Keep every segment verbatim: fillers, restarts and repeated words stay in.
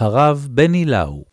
הרב בני לאו.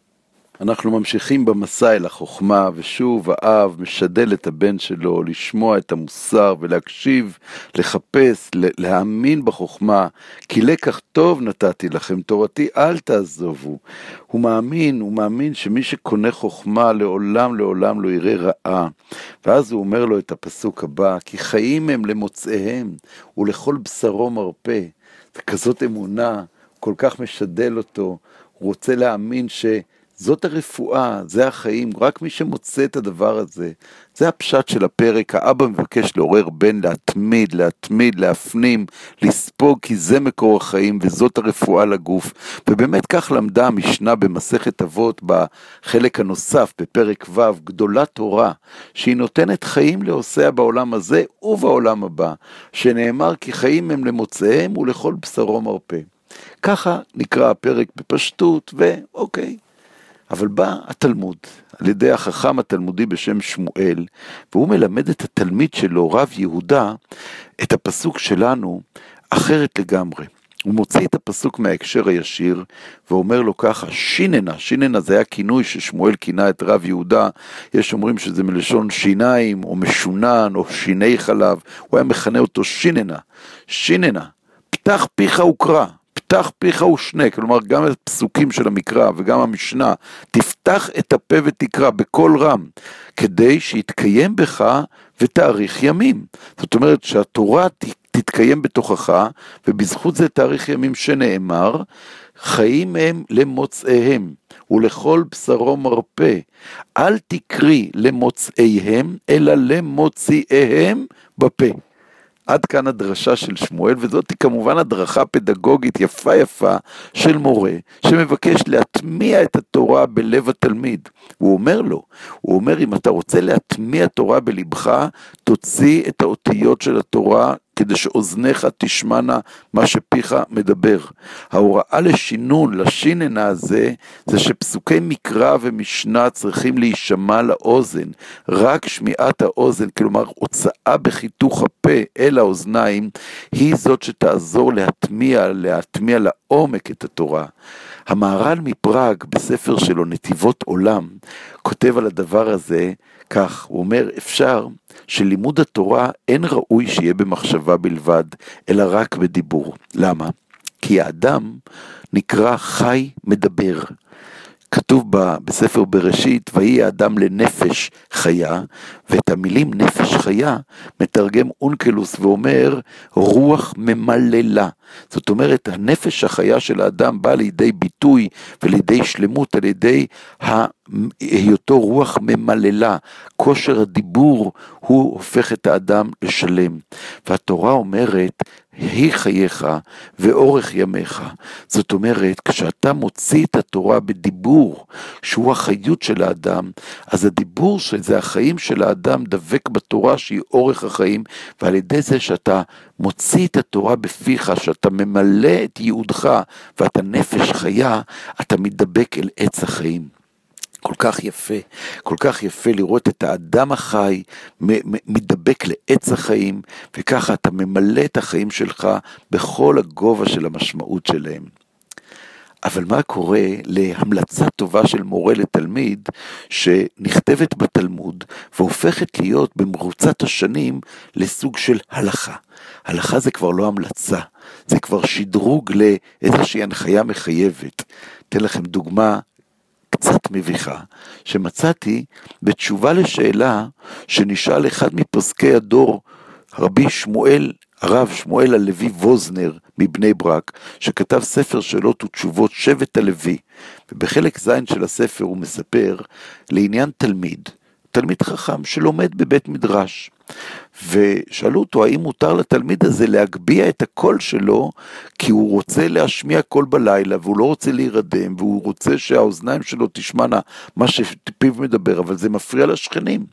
אנחנו ממשיכים במסע אל החוכמה, ושוב האב משדל את הבן שלו לשמוע את המוסר ולהקשיב, לחפש, להאמין בחוכמה, כי לקח טוב נתתי לכם, תורתי אל תעזובו. הוא מאמין, הוא מאמין שמי שקונה חוכמה לעולם לעולם לא יראה רעה. ואז הוא אומר לו את הפסוק הבא, כי חיים הם למוצאיהם ולכל בשרו מרפא. זה כזאת אמונה, כל כך משדל אותו, הוא רוצה להאמין ש... זאת הרפואה, זה החיים, רק מי שמוצא את הדבר הזה. זה הפשט של הפרק, האבא מבקש לעורר בן להתמיד, להתמיד, להפנים, לספוג, כי זה מקור החיים וזאת הרפואה לגוף. ובאמת כך למדה המשנה במסכת אבות בחלק הנוסף, בפרק ו', גדולה תורה, שהיא נותנת חיים לעושיה בעולם הזה ובעולם הבא, שנאמר כי חיים הם למוצאיהם ולכל בשרו מרפא. ככה נקרא הפרק בפשטות, ואוקיי. אבל בא התלמוד, על ידי החכם התלמודי בשם שמואל, והוא מלמד את התלמיד שלו, רב יהודה, את הפסוק שלנו אחרת לגמרי. הוא מוציא את הפסוק מההקשר הישיר, ואומר לו ככה, שיננה, שיננה זה היה כינוי ששמואל כינה את רב יהודה, יש אומרים שזה מלשון שיניים, או משונן, או שיני חלב, הוא היה מכנה אותו שיננה, שיננה, פתח פיך וקרא, פתח פיך ושנה, כלומר גם הפסוקים של המקרא וגם המשנה, תפתח את הפה ותקרא בכל רם, כדי שיתקיים בך ותאריך ימים. זאת אומרת שהתורה תתקיים בתוכך, ובזכות זה תאריך ימים שנאמר, חיים הם למוצאיהם, ולכל בשרו מרפא. אל תקרי למוצאיהם, אלא למוציאיהם בפה. עד כאן הדרשה של שמואל, וזאת היא כמובן הדרכה פדגוגית יפה יפה של מורה, שמבקש להטמיע את התורה בלב התלמיד. הוא אומר לו, הוא אומר, אם אתה רוצה להטמיע תורה בלבך, תוציא את האותיות של התורה, כדי שאוזניך תשמענה מה שפיך מדבר. ההוראה לשינון, לשיננה הזה, זה שפסוקי מקרא ומשנה צריכים להישמע לאוזן. רק שמיעת האוזן, כלומר הוצאה בחיתוך הפה אל האוזניים, היא זאת שתעזור להטמיע, להטמיע לעומק את התורה. המהר"ל מפראג בספר שלו נתיבות עולם, כותב על הדבר הזה כך, הוא אומר, אפשר שלימוד התורה אין ראוי שיהיה במחשבה בלבד, אלא רק בדיבור. למה? כי האדם נקרא חי מדבר. כתוב בספר בראשית, ויהי האדם לנפש חיה, ואת המילים נפש חיה מתרגם אונקלוס ואומר רוח ממללה. זאת אומרת, הנפש החיה של האדם באה לידי ביטוי ולידי שלמות על ידי היותו רוח ממללה. כושר הדיבור הוא הופך את האדם לשלם. והתורה אומרת, היא חייך ואורך ימיך. זאת אומרת, כשאתה מוציא את התורה בדיבור, שהוא החיות של האדם, אז הדיבור שזה החיים של האדם דבק בתורה שהיא אורך החיים, ועל ידי זה שאתה מוציא את התורה בפיך, שאתה ממלא את ייעודך, ואתה נפש חיה, אתה מדבק אל עץ החיים. כל כך יפה, כל כך יפה לראות את האדם החי מדבק לעץ החיים, וככה אתה ממלא את החיים שלך בכל הגובה של המשמעות שלהם. אבל מה קורה להמלצה טובה של מורה לתלמיד, שנכתבת בתלמוד, והופכת להיות במרוצת השנים לסוג של הלכה. הלכה זה כבר לא המלצה, זה כבר שדרוג לאיזושהי הנחיה מחייבת. אתן לכם דוגמה, קצת מביכה, שמצאתי בתשובה לשאלה שנשאל אחד מפוסקי הדור, רבי שמואל, הרב שמואל הלוי ווזנר מבני ברק, שכתב ספר שאלות ותשובות שבט הלוי, ובחלק זין של הספר הוא מספר לעניין תלמיד, תלמיד חכם שלומד בבית מדרש, ושאלו אותו האם מותר לתלמיד הזה להגביה את הקול שלו, כי הוא רוצה להשמיע קול בלילה, והוא לא רוצה להירדם, והוא רוצה שהאוזניים שלו תשמענה מה שפיו מדבר, אבל זה מפריע לשכנים.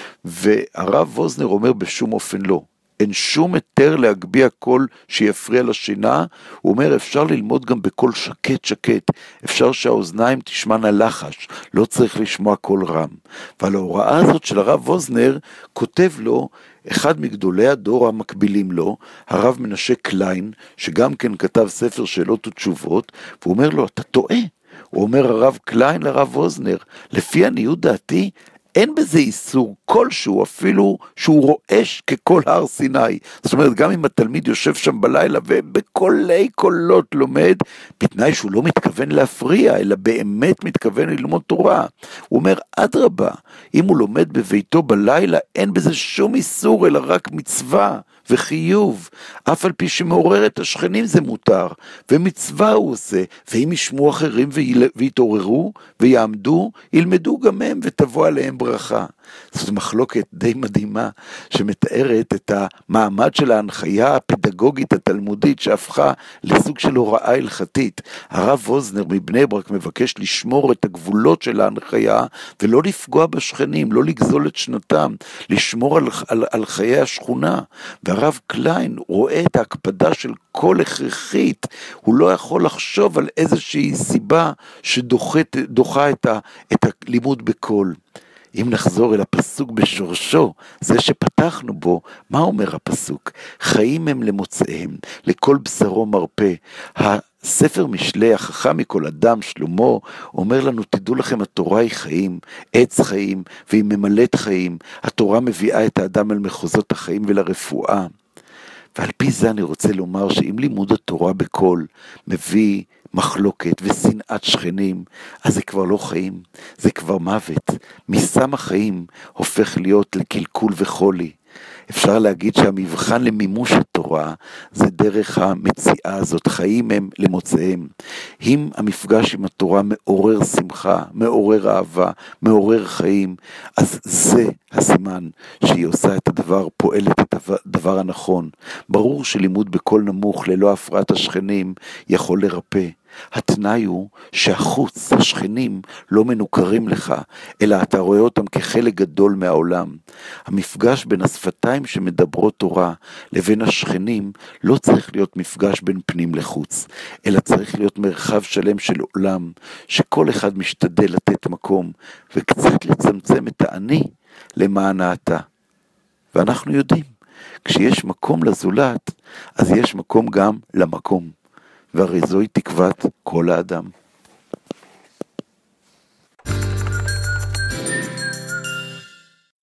והרב ווזנר אומר בשום אופן לא, אין שום היתר להגביה קול שיפריע לשינה, הוא אומר אפשר ללמוד גם בקול שקט שקט, אפשר שהאוזניים תשמענה לחש, לא צריך לשמוע קול רם. ועל ההוראה הזאת של הרב ווזנר כותב לו אחד מגדולי הדור המקבילים לו, הרב מנשה קליין, שגם כן כתב ספר שאלות ותשובות, והוא אומר לו, אתה טועה. הוא אומר הרב קליין לרב ווזנר, לפי עניות דעתי, אין בזה איסור כלשהו, אפילו שהוא רועש ככל הר סיני. זאת אומרת, גם אם התלמיד יושב שם בלילה ובקולי קולות לומד, בתנאי שהוא לא מתכוון להפריע, אלא באמת מתכוון ללמוד תורה. הוא אומר, אדרבה, אם הוא לומד בביתו בלילה, אין בזה שום איסור, אלא רק מצווה וחיוב. אף על פי שמעורר את השכנים זה מותר, ומצווה הוא עושה, ואם ישמעו אחרים ויתעוררו ויעמדו, ילמדו גם הם ותבוא עליהם ברכה. זאת מחלוקת די מדהימה, שמתארת את המעמד של ההנחיה הפדגוגית התלמודית, שהפכה לסוג של הוראה הלכתית. הרב ווזנר מבני ברק מבקש לשמור את הגבולות של ההנחיה, ולא לפגוע בשכנים, לא לגזול את שנתם, לשמור על, על, על חיי השכונה. והרב קליין רואה את ההקפדה של כל הכרחית, הוא לא יכול לחשוב על איזושהי סיבה שדוחה את, ה, את הלימוד בכל. אם נחזור אל הפסוק בשורשו, זה שפתחנו בו, מה אומר הפסוק? חיים הם למוצאיהם, לכל בשרו מרפא. הספר משלי, החכם מכל אדם, שלמה, אומר לנו, תדעו לכם, התורה היא חיים, עץ חיים, והיא ממלאת חיים. התורה מביאה את האדם אל מחוזות החיים ולרפואה. ועל פי זה אני רוצה לומר שאם לימוד התורה בכל מביא מחלוקת ושנאת שכנים, אז זה כבר לא חיים, זה כבר מוות. מסם החיים הופך להיות לקלקול וחולי. אפשר להגיד שהמבחן למימוש התורה זה דרך המציאה הזאת, חיים הם למוצאיהם. אם המפגש עם התורה מעורר שמחה, מעורר אהבה, מעורר חיים, אז זה הסימן שהיא עושה את הדבר, פועלת את הדבר הנכון. ברור שלימוד בקול נמוך ללא הפרעת השכנים יכול לרפא. התנאי הוא שהחוץ, השכנים, לא מנוכרים לך, אלא אתה רואה אותם כחלק גדול מהעולם. המפגש בין השפתיים שמדברות תורה לבין השכנים לא צריך להיות מפגש בין פנים לחוץ, אלא צריך להיות מרחב שלם של עולם, שכל אחד משתדל לתת מקום, וקצת לצמצם את האני למען האתה. ואנחנו יודעים, כשיש מקום לזולת, אז יש מקום גם למקום. והרי זוהי תקוות כל האדם.